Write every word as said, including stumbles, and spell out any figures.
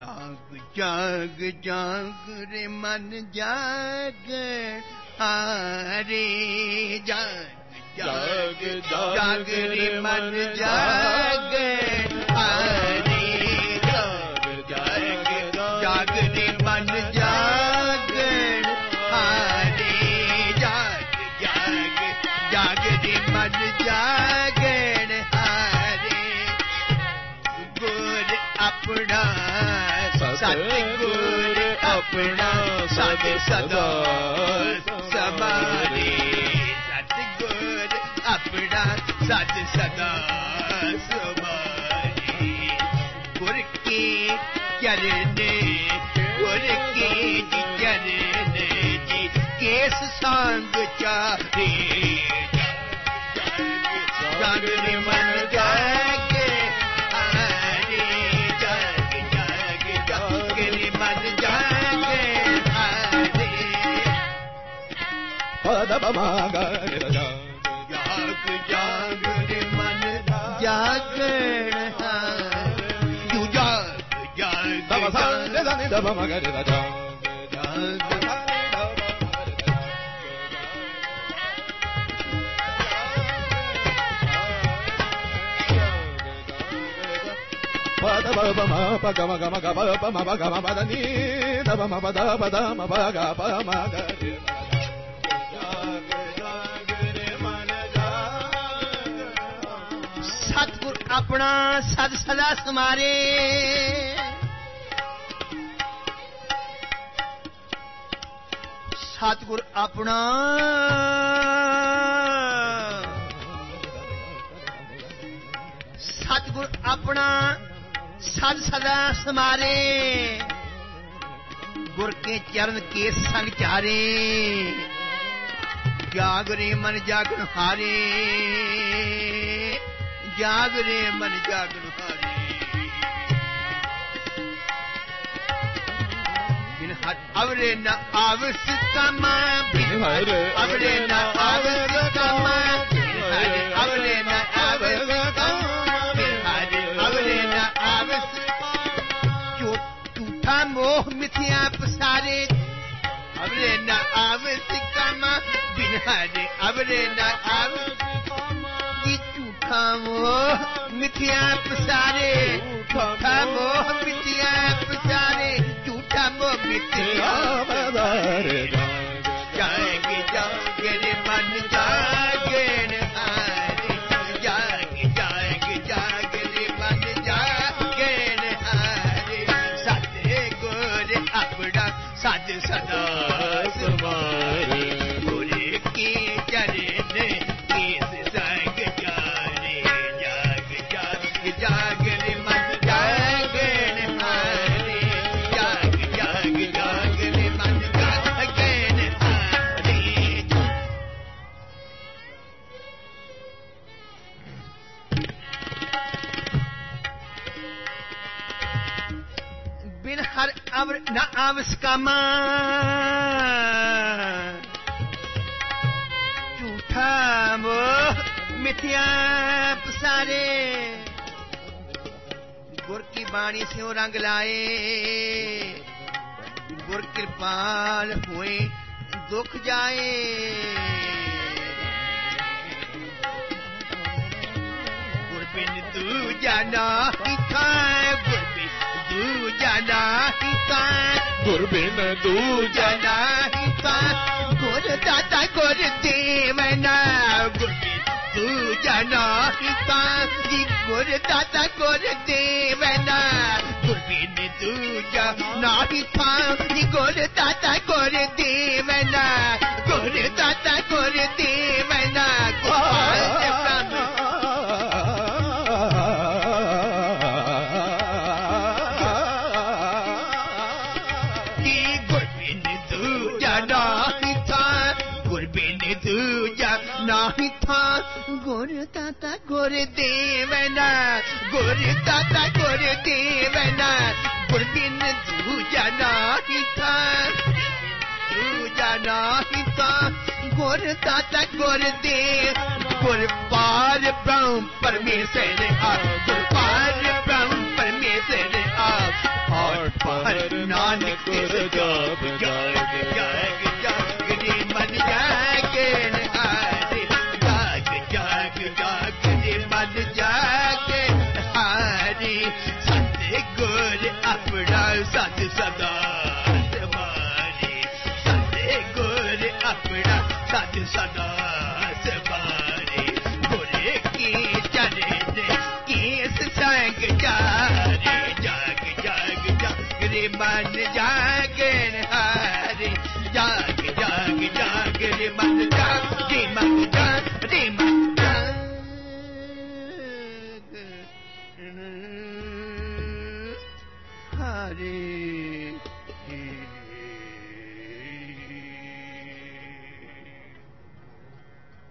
जाग जाग रे मन जाग हारे जाग जाग जाग रे मन जाग हारे जाग जाग जाग रे मन जाग हारे जाग जाग जाग रे मन जाग हारे गुर अपना सतगुर अपना सद सदा समारे सतगुर अपना सद सदा समारे गुर के चरण गुर के चरण जी केस सांग चारे जाग रे मन जाग जाग जाग रे मन जागण तू जाग जाग सतगुर अपना सद सदा समारे सतगुर अपना सतगुर अपना सद सदा समारे गुर के चरण के संग चारे जाग रे मन जागन हारे जाग रे मन जागन हारे बिन हर अवरे न आवस कमा बिन हर अवरे न आवस कमा बिन हर अवरे न आवस कमा बिन हर अवरे न आवस जो झूठा मोह मिथ्या पसारे अवरे न आवस कमा बिन हर अवरे न आवस झूठा मोह मिथ्या पसारे झूठा मोह मिथ्या पसारे झूठा मोह मिथ्या पसारे जाग जाग रे मन जागण हारे जाग जाग जाग रे मन जागण हारे सतगुर अपना सद सदा समारे गुर के चरण केस संग चारे जाग जाग जाग रे मन जागण हारे जाग जाग जाग रे मन जागण हारे बिन हर अवर न आवस कामा झूठा मोह मिथ्या पसारे गुर की बाणी से रंग लाए गुर कृपाल हुए दुख जाए गुर बिन तू जाना ही था गुर बिन तू जाना ही था गुर बिन तू जाना ही था गुर दाता गुर देवना गुर बिन तू जाना ही था गुर दाता गुर देवना गुर बिन तू जाना ही था गुर दाता गुर देवना गुर दाता गुर देवना गोपाल नाही था गुर दाता गुर देवना गुर दाता गुर देवना गुर बिन दूजा नाही था दूजा नाही था गुर दाता गुर देव गुर पार ब्रह्म परमेश्वर आप गुर पार ब्रह्म परमेश्वर आप और मन गुर जाप जाग जाग जाग रे मन जागे हारे जाग जाग जाग रे मन जागे हारे सत्य गुर अपना सत सदा समारे सत्य गुर अपना सत सदा समारे